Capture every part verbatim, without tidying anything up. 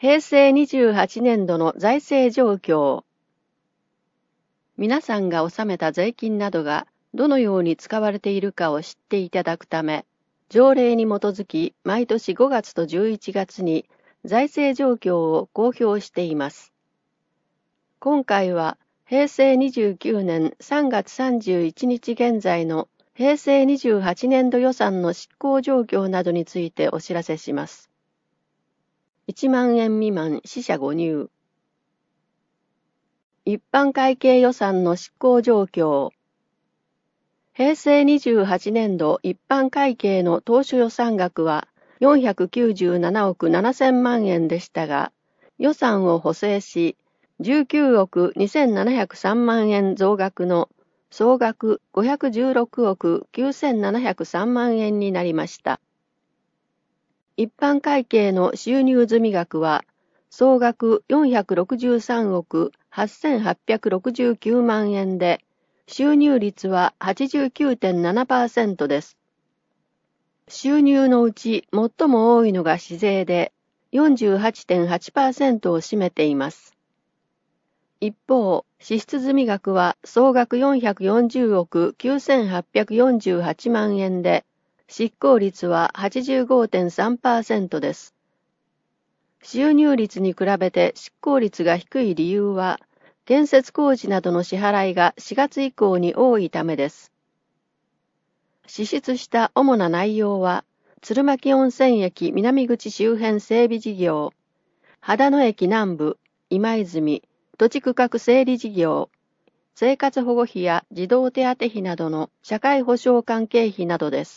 平成にじゅうはちねんどの財政状況。皆さんが納めた税金などがどのように使われているかを知っていただくため、条例に基づき毎年ごがつとじゅういちがつに財政状況を公表しています。今回は平成にじゅうきゅうねんさんがつさんじゅういちにち現在の平成にじゅうはちねんど予算の執行状況などについてお知らせします。いちまんえん未満四捨五入。一般会計予算の執行状況。平成にじゅうはちねんど一般会計の当初予算額はよんひゃくきゅうじゅうななおくななせんまんえんでしたが、予算を補正しじゅうきゅうおくにせんななひゃくさんまんえん増額の総額ごひゃくじゅうろくおくきゅうせんななひゃくさんまんえんになりました。一般会計の収入済み額は総額よんひゃくろくじゅうさんおくはっせんはっぴゃくろくじゅうきゅうまんえんで、収入率は はちじゅうきゅうてんななパーセント です。収入のうち最も多いのが市税で よんじゅうはちてんはちパーセント を占めています。一方、支出済み額は総額よんひゃくよんじゅうおくきゅうせんはっぴゃくよんじゅうはちまんえんで、執行率は はちじゅうごてんさんパーセント です。収入率に比べて執行率が低い理由は、建設工事などの支払いがしがつ以降に多いためです。支出した主な内容は、鶴巻温泉駅南口周辺整備事業、秦野駅南部、今泉、土地区画整理事業、生活保護費や児童手当費などの社会保障関係費などです。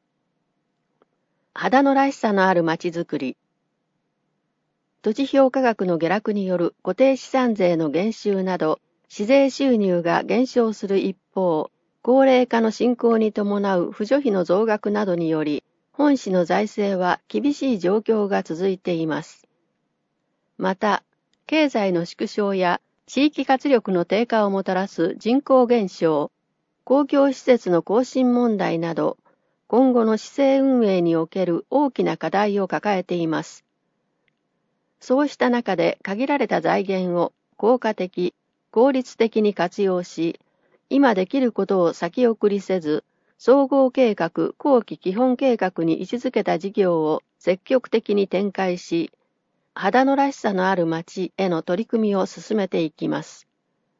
秦野らしさのあるまちづくり。土地評価額の下落による固定資産税の減収など、市税収入が減少する一方、高齢化の進行に伴う扶助費の増額などにより、本市の財政は厳しい状況が続いています。また、経済の縮小や地域活力の低下をもたらす人口減少、公共施設の更新問題など、今後の市政運営における大きな課題を抱えています。そうした中で限られた財源を効果的、効率的に活用し、今できることを先送りせず、総合計画後期基本計画に位置づけた事業を積極的に展開し、秦野らしさのある町への取り組みを進めていきます。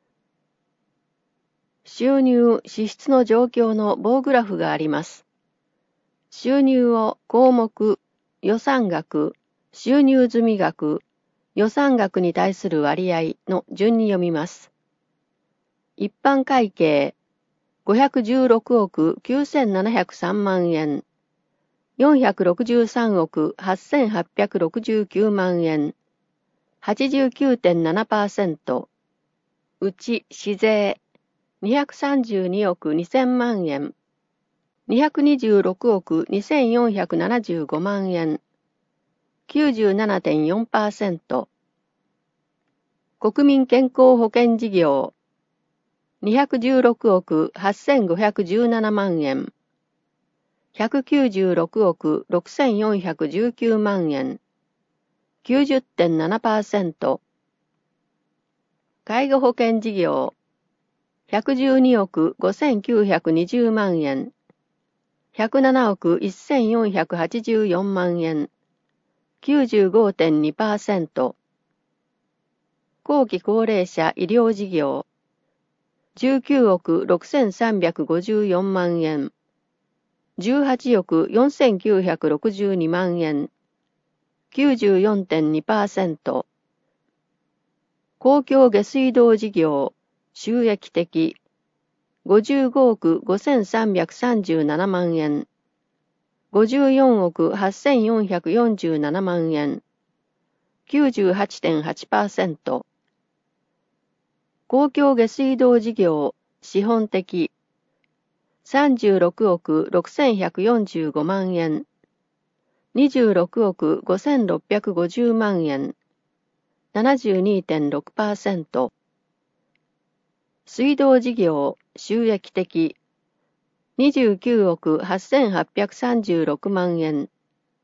収入・支出の状況の棒グラフがあります。収入を項目、予算額、収入済み額、予算額に対する割合の順に読みます。一般会計ごひゃくじゅうろくおくきゅうせんななひゃくさんまんえん、よんひゃくろくじゅうさんおくはっせんはっぴゃくろくじゅうきゅうまんえん、はちじゅうきゅうてんななパーセント、うち市税にひゃくさんじゅうにおくにせんまんえん、にひゃくにじゅうろくおくにせんよんひゃくななじゅうごまんえん、きゅうじゅうななてんよんパーセント、国民健康保険事業にひゃくじゅうろくおくはっせんごひゃくじゅうななまんえん、ひゃくきゅうじゅうろくおくろくせんよんひゃくじゅうきゅうまんえん、きゅうじゅってんななパーセント、介護保険事業ひゃくじゅうにおくごせんきゅうひゃくにじゅうまんえん、ひゃくななおくせんよんひゃくはちじゅうよんまんえん、きゅうじゅうごてんにパーセント、後期高齢者医療事業じゅうきゅうおくろくせんさんびゃくごじゅうよんまんえん、じゅうはちおくよんせんきゅうひゃくろくじゅうにまんえん、きゅうじゅうよんてんにパーセント、公共下水道事業収益的ごじゅうごおくごせんさんびゃくさんじゅうななまんえん、ごじゅうよんおくはっせんよんひゃくよんじゅうななまんえん、きゅうじゅうはちてんはちパーセント、公共下水道事業資本的さんじゅうろくおくろくせんひゃくよんじゅうごまんえん、にじゅうろくおくごせんろっぴゃくごじゅうまんえん、ななじゅうにてんろくパーセント、水道事業収益的にじゅうきゅうおくはっせんはっぴゃくさんじゅうろくまんえん、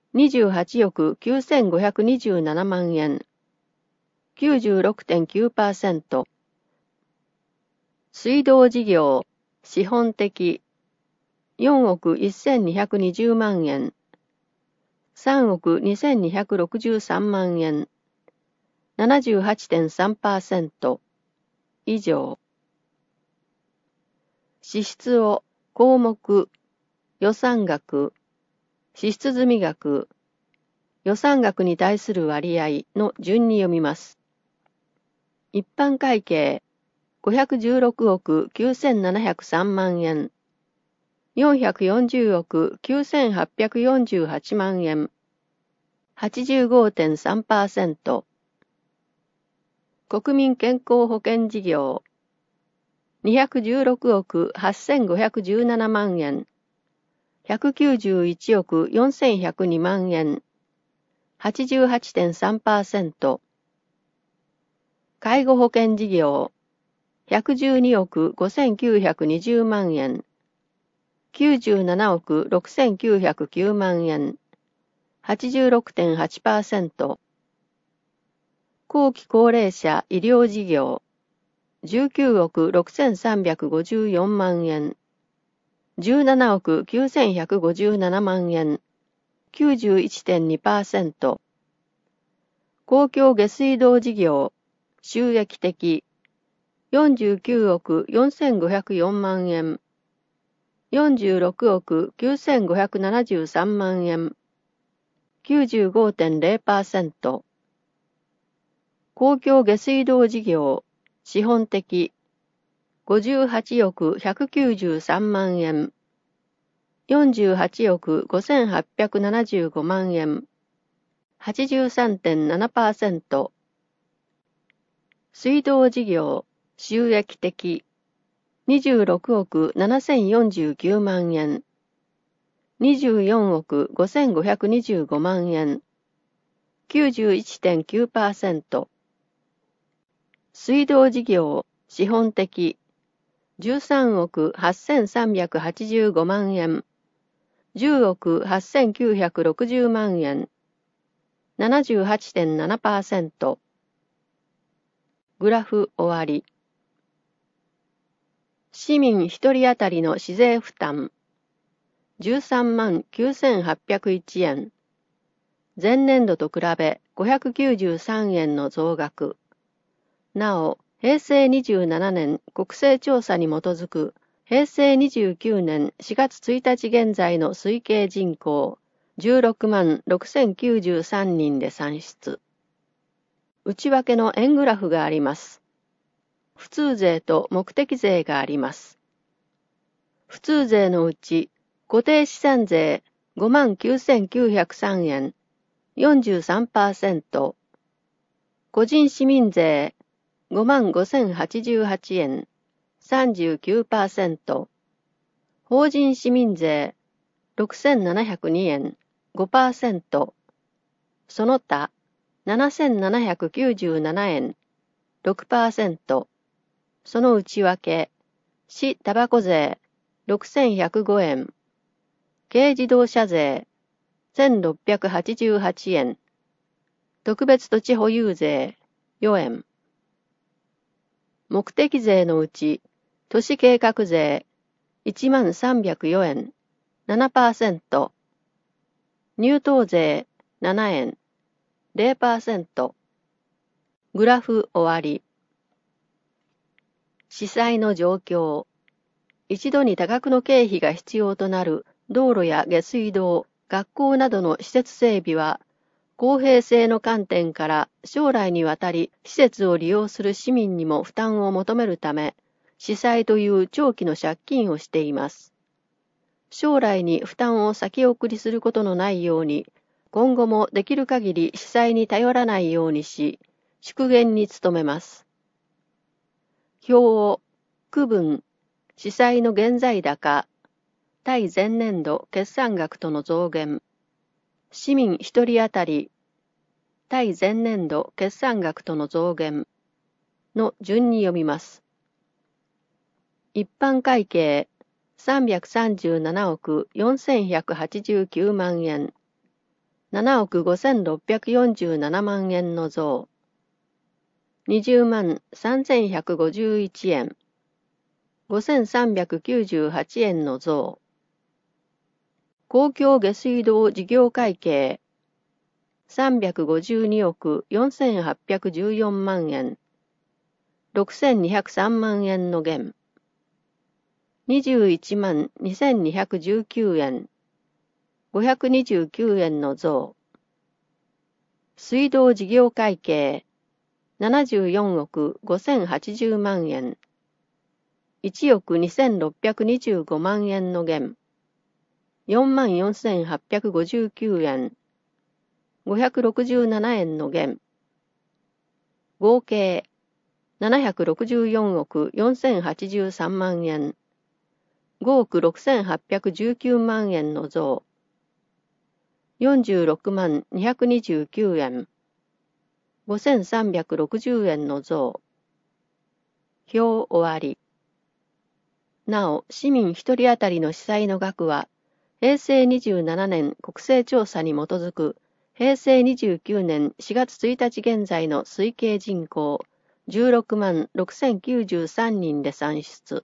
にじゅうはちおくきゅうせんごひゃくにじゅうななまんえん、きゅうじゅうろくてんきゅうパーセント。水道事業、資本的、よんおくせんにひゃくにじゅうまんえん、さんおくにせんにひゃくろくじゅうさんまんえん、ななじゅうはちてんさんパーセント 以上。支出を項目、予算額、支出済額、予算額に対する割合の順に読みます。一般会計ごひゃくじゅうろくおくきゅうせんななひゃくさんまんえん、よんひゃくよんじゅうおくきゅうせんはっぴゃくよんじゅうはちまんえん、はちじゅうごてんさんパーセント。国民健康保険事業にひゃくじゅうろくおくはっせんごひゃくじゅうななまんえん、ひゃくきゅうじゅういちおくよんせんひゃくにまんえん、はちじゅうはちてんさんパーセント。介護保険事業ひゃくじゅうにおくごせんきゅうひゃくにじゅうまんえん、きゅうじゅうななおくろくせんきゅうひゃくきゅうまんえん、はちじゅうろくてんはちパーセント。後期高齢者医療事業じゅうきゅうおくろくせんさんびゃくごじゅうよんまんえん、じゅうななおくきゅうせんひゃくごじゅうななまんえん、きゅうじゅういちてんにパーセント。公共下水道事業収益的よんじゅうきゅうおくよんせんごひゃくよんまんえん、よんじゅうろくおくきゅうせんごひゃくななじゅうさんまんえん、きゅうじゅうごてんれいパーセント。公共下水道事業資本的ごじゅうはちおくひゃくきゅうじゅうさんまんえん、よんじゅうはちおくごせんはっぴゃくななじゅうごまんえん、はちじゅうさんてんななパーセント。水道事業収益的にじゅうろくおくななせんよんじゅうきゅうまんえん、にじゅうよんおくごせんごひゃくにじゅうごまんえん、きゅうじゅういちてんきゅうパーセント。水道事業資本的じゅうさんおくはっせんさんびゃくはちじゅうごまんえん、じゅうおくはっせんきゅうひゃくろくじゅうまんえん、ななじゅうはちてんななパーセント。グラフ終わり。市民ひとり当たりの市税負担じゅうさんまんきゅうせんはっぴゃくいちえん、前年度と比べごひゃくきゅうじゅうさんえんの増額。なお、へいせいにじゅうななねん国勢調査に基づくへいせいにじゅうきゅうねんしがつついたち現在の推計人口じゅうろくまんろくせんきゅうじゅうさんにんで算出。内訳の円グラフがあります。普通税と目的税があります。普通税のうち固定資産税ごまんきゅうせんきゅうひゃくさんえん よんじゅうさんパーセント、個人市民税ごまんごせんはちじゅうはちえん さんじゅうきゅうパーセント、法人市民税ろくせんななひゃくにえん ごパーセント、その他ななせんななひゃくきゅうじゅうななえん ろくパーセント、その内訳市タバコ税ろくせんひゃくごえん、軽自動車税せんろっぴゃくはちじゅうはちえん、特別土地保有税よえん。目的税のうち都市計画税いちまんさんびゃくよえん ななパーセント、入湯税ななえん れいパーセント。グラフ終わり。司祭の状況。一度に多額の経費が必要となる道路や下水道、学校などの施設整備は、公平性の観点から将来にわたり施設を利用する市民にも負担を求めるため、司祭という長期の借金をしています。将来に負担を先送りすることのないように、今後もできる限り司祭に頼らないようにし、縮減に努めます。表を区分、司祭の現在高、対前年度決算額との増減、市民ひとり当たり、対前年度決算額との増減の順に読みます。一般会計さんびゃくさんじゅうななおくよんせんひゃくはちじゅうきゅうまんえん、 ななおくごせんろっぴゃくよんじゅうななまんえんの増。にじゅうまんさんぜんひゃくごじゅういちえん。ごせんさんびゃくきゅうじゅうはちえんの増。公共下水道事業会計。さんびゃくごじゅうにおくよんせんはっぴゃくじゅうよんまんえん。ろくせんにひゃくさんまんえんの減。にじゅういちまんにせんにひゃくじゅうきゅうえん。ごひゃくにじゅうきゅうえんの増。水道事業会計。ななじゅうよんおくごせんはちじゅうまんえん。いちおくにせんろっぴゃくにじゅうごまんえんの減。よんまんよんせんはっぴゃくごじゅうきゅうえん。ごひゃくろくじゅうななえんの減。合計ななひゃくろくじゅうよんおくよんせんはちじゅうさんまんえん。ごおくろくせんはっぴゃくじゅうきゅうまんえんの増。よんじゅうろくまんにひゃくにじゅうきゅうえん。ごせんさんびゃくろくじゅうえんの増。表終わり。なお、市民一人当たりの司債の額は、へいせいにじゅうななねん国勢調査に基づく、へいせいにじゅうきゅうねんしがつついたち現在の推計人口じゅうろくまんろくせんきゅうじゅうさんにんで算出。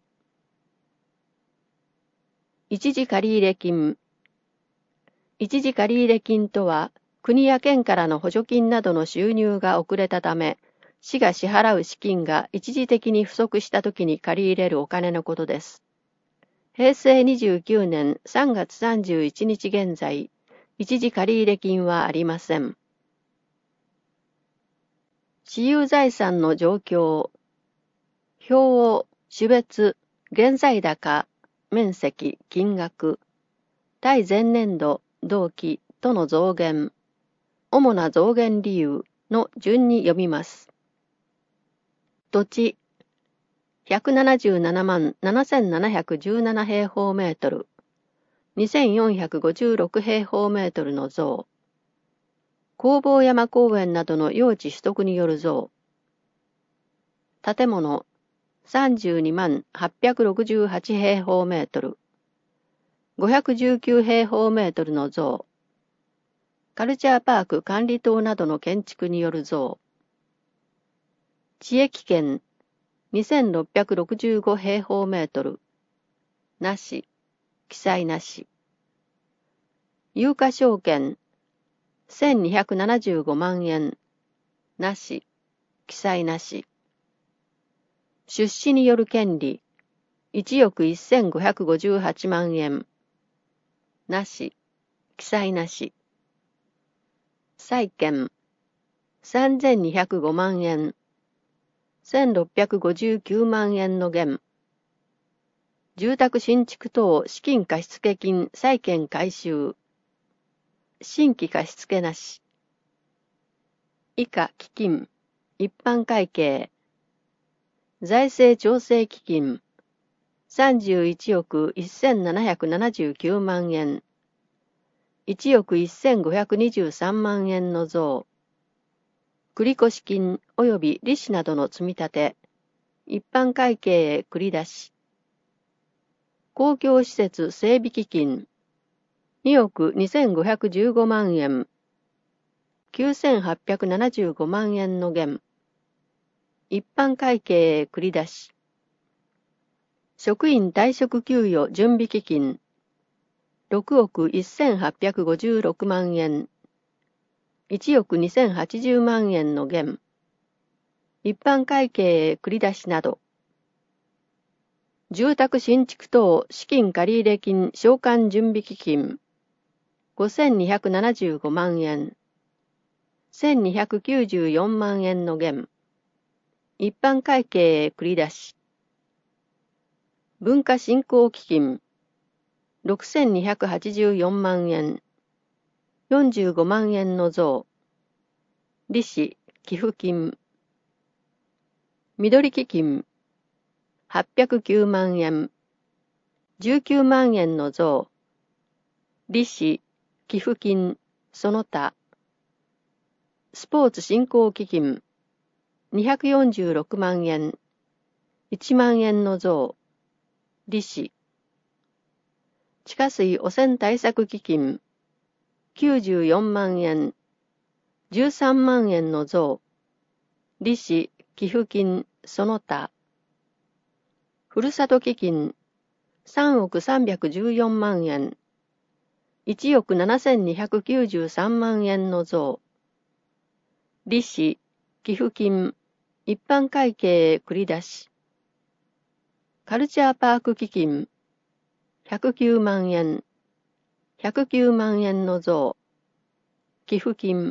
一時借入金。一時借入金とは、国や県からの補助金などの収入が遅れたため、市が支払う資金が一時的に不足したときに借り入れるお金のことです。へいせいにじゅうきゅうねんさんがつさんじゅういちにち現在、一時借入金はありません。私有財産の状況。表を種別、現在高、面積、金額、対前年度、同期との増減、主な増減理由の順に読みます。土地、ひゃくななじゅうななまんななせんななひゃくじゅうなな平方メートル、にせんよんひゃくごじゅうろく平方メートルの増。弘法山公園などの用地取得による増。建物、さんじゅうにまんはっぴゃくろくじゅうはち平方メートル、ごひゃくじゅうきゅう平方メートルの増。カルチャーパーク管理棟などの建築による増。地域圏、にせんろっぴゃくろくじゅうご平方メートル、なし、記載なし。有価証券、せんにひゃくななじゅうごまんえん、なし、記載なし。出資による権利、いちおくせんごひゃくごじゅうはちまんえん、なし、記載なし。債券、さんぜんにひゃくごまんえん、せんろっぴゃくごじゅうきゅうまんえんの減。住宅新築等資金貸付金債券回収。新規貸付なし。以下基金、一般会計。財政調整基金、さんじゅういちおくせんななひゃくななじゅうきゅうまんえん。いちおくせんごひゃくにじゅうさんまんえんの増。繰越金及び利子などの積み立て。一般会計へ繰り出し。公共施設整備基金。におくにせんごひゃくじゅうごまんえん。きゅうせんはっぴゃくななじゅうごまんえんの減。一般会計へ繰り出し。職員退職給与準備基金。ろくおくせんはっぴゃくごじゅうろくまんえん。いちおくにせんはちじゅうまんえんの減。一般会計へ繰り出しなど。住宅新築等資金借入金償還準備基金。ごせんにひゃくななじゅうごまんえん。せんにひゃくきゅうじゅうよんまんえんの減。一般会計へ繰り出し。文化振興基金。ろくせんにひゃくはちじゅうよんまんえん。よんじゅうごまんえんの増。利子、寄付金。緑基金。はっぴゃくきゅうまんえん。じゅうきゅうまんえんの増。利子、寄付金、その他。スポーツ振興基金。にひゃくよんじゅうろくまんえん。いちまんえんの増。利子。地下水汚染対策基金。 きゅうじゅうよんまんえん、じゅうさんまんえんの増、利子、寄付金、その他。ふるさと基金、さんおくさんびゃくじゅうよんまんえん、いちおくななせんにひゃくきゅうじゅうさんまんえんの増。利子、寄付金、一般会計へ繰り出し。カルチャーパーク基金、ひゃくきゅうまんえん、ひゃくきゅうまんえんの増。寄付金。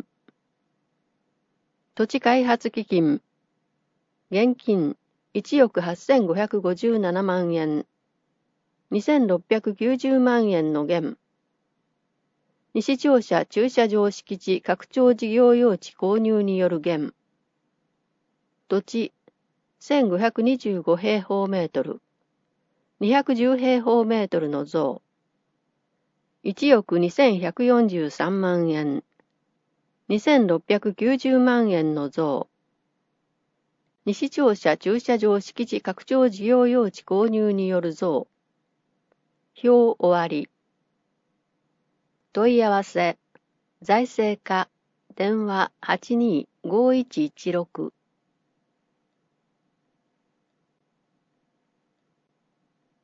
土地開発基金、現金いちおくはっせんごひゃくごじゅうななまんえん、にせんろっぴゃくきゅうじゅうまんえんの減。西庁舎駐車場敷地拡張事業用地購入による減。土地せんごひゃくにじゅうご平方メートル、にひゃくじゅう平方メートルの増。いちおくにせんひゃくよんじゅうさんまんえん、にせんろっぴゃくきゅうじゅうまんえんの増。西庁舎駐車場敷地拡張事業用地購入による増。表終わり。問い合わせ、財政課、電話はちにーごいちいちろく。